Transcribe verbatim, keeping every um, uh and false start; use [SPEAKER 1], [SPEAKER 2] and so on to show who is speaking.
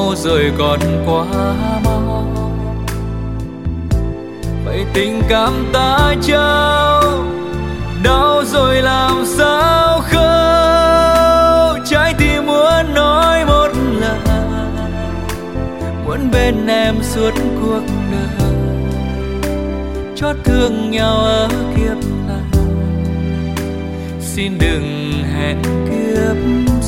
[SPEAKER 1] nhau rồi còn quá mau. Vậy tình cảm ta trao đau rồi làm sao khâu, trái tim muốn nói một lời, muốn bên em suốt cuộc đời, chót thương nhau ở kiếp này, xin đừng hẹn kiếp